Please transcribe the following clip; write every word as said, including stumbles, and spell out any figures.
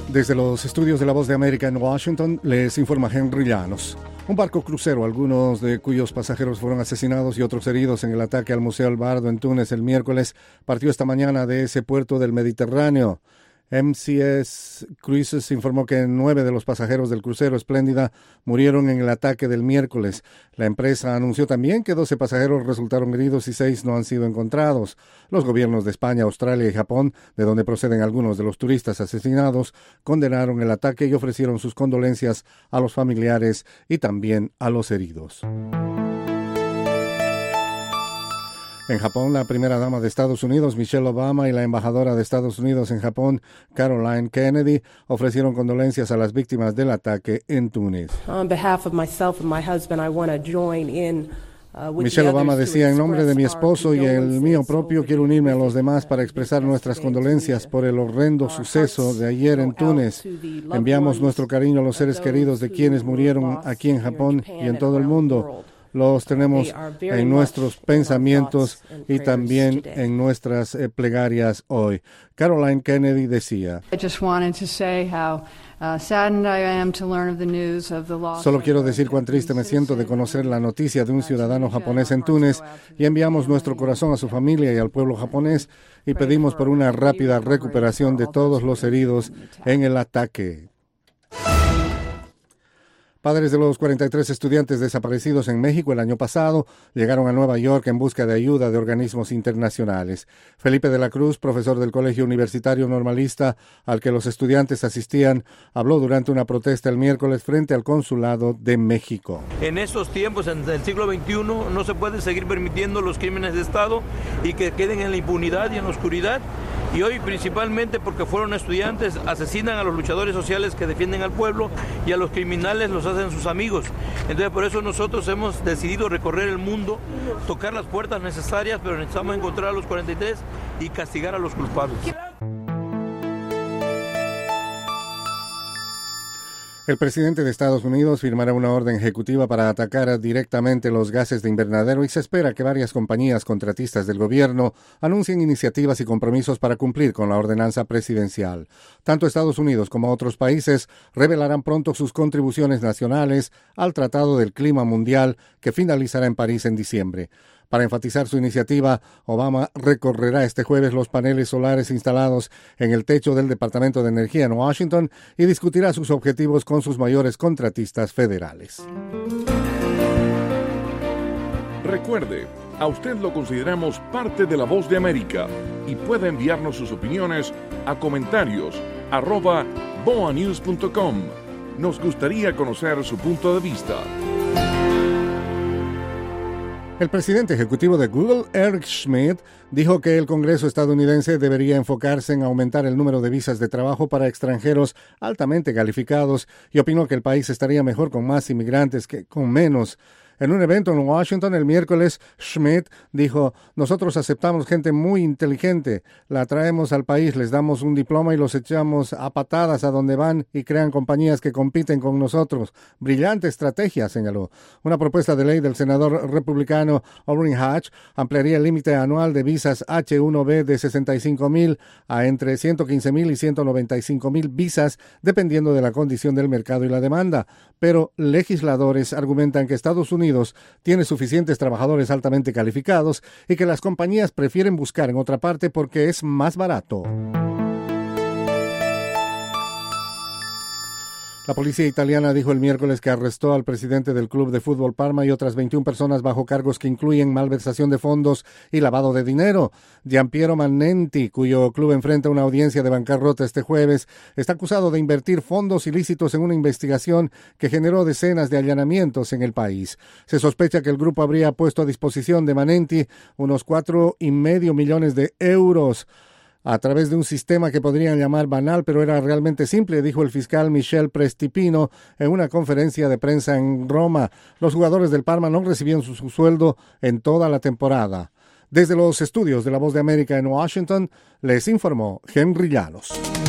Desde los estudios de La Voz de América en Washington, les informa Henry Llanos. Un barco crucero, algunos de cuyos pasajeros fueron asesinados y otros heridos en el ataque al Museo El Bardo en Túnez el miércoles, partió esta mañana de ese puerto del Mediterráneo. M C S Cruises informó que nueve de los pasajeros del crucero Espléndida murieron en el ataque del miércoles. La empresa anunció también que doce pasajeros resultaron heridos y seis no han sido encontrados. Los gobiernos de España, Australia y Japón, de donde proceden algunos de los turistas asesinados, condenaron el ataque y ofrecieron sus condolencias a los familiares y también a los heridos. En Japón, la primera dama de Estados Unidos, Michelle Obama, y la embajadora de Estados Unidos en Japón, Caroline Kennedy, ofrecieron condolencias a las víctimas del ataque en Túnez. On behalf of myself and my husband, I want to join in uh, with Michelle the Obama others to decía, en nombre de mi express our esposo y el mío condolences propio, over quiero the unirme a los horrific demás para expresar nuestras condolencias por el horrendo suceso de ayer en Túnez. Enviamos nuestro cariño a los seres queridos de quienes murieron aquí en Japón y en todo el mundo. Los tenemos en nuestros pensamientos y también en nuestras eh, plegarias hoy. Caroline Kennedy decía, solo quiero decir cuán triste me siento de conocer la noticia de un ciudadano japonés en Túnez y enviamos nuestro corazón a su familia y al pueblo japonés y pedimos por una rápida recuperación de todos los heridos en el ataque. Padres de los cuarenta y tres estudiantes desaparecidos en México el año pasado llegaron a Nueva York en busca de ayuda de organismos internacionales. Felipe de la Cruz, profesor del Colegio Universitario Normalista al que los estudiantes asistían, habló durante una protesta el miércoles frente al Consulado de México. En estos tiempos, en el siglo veintiuno, no se puede seguir permitiendo los crímenes de Estado y que queden en la impunidad y en la oscuridad. Y hoy, principalmente porque fueron estudiantes, asesinan a los luchadores sociales que defienden al pueblo y a los criminales los hacen sus amigos. Entonces, por eso nosotros hemos decidido recorrer el mundo, tocar las puertas necesarias, pero necesitamos encontrar a los cuarenta y tres y castigar a los culpables. El presidente de Estados Unidos firmará una orden ejecutiva para atacar directamente los gases de invernadero y se espera que varias compañías contratistas del gobierno anuncien iniciativas y compromisos para cumplir con la ordenanza presidencial. Tanto Estados Unidos como otros países revelarán pronto sus contribuciones nacionales al Tratado del Clima Mundial que finalizará en París en diciembre. Para enfatizar su iniciativa, Obama recorrerá este jueves los paneles solares instalados en el techo del Departamento de Energía en Washington y discutirá sus objetivos con sus mayores contratistas federales. Recuerde, a usted lo consideramos parte de La Voz de América y puede enviarnos sus opiniones a comentarios arroba boanews punto com. Nos gustaría conocer su punto de vista. El presidente ejecutivo de Google, Eric Schmidt, dijo que el Congreso estadounidense debería enfocarse en aumentar el número de visas de trabajo para extranjeros altamente calificados y opinó que el país estaría mejor con más inmigrantes que con menos. En un evento en Washington el miércoles, Schmidt dijo, nosotros aceptamos gente muy inteligente, la traemos al país, les damos un diploma y los echamos a patadas a donde van y crean compañías que compiten con nosotros. Brillante estrategia, señaló. Una propuesta de ley del senador republicano Orrin Hatch ampliaría el límite anual de visas H uno B de sesenta y cinco mil a entre ciento quince mil y ciento noventa y cinco mil visas, dependiendo de la condición del mercado y la demanda. Pero legisladores argumentan que Estados Unidos tiene suficientes trabajadores altamente calificados y que las compañías prefieren buscar en otra parte porque es más barato. La policía italiana dijo el miércoles que arrestó al presidente del club de fútbol Parma y otras veintiuna personas bajo cargos que incluyen malversación de fondos y lavado de dinero. Giampiero Manenti, cuyo club enfrenta una audiencia de bancarrota este jueves, está acusado de invertir fondos ilícitos en una investigación que generó decenas de allanamientos en el país. Se sospecha que el grupo habría puesto a disposición de Manenti unos cuatro y medio millones de euros a través de un sistema que podrían llamar banal, pero era realmente simple, dijo el fiscal Michel Prestipino en una conferencia de prensa en Roma. Los jugadores del Parma no recibían su, su sueldo en toda la temporada. Desde los estudios de La Voz de América en Washington, les informó Henry Llanos.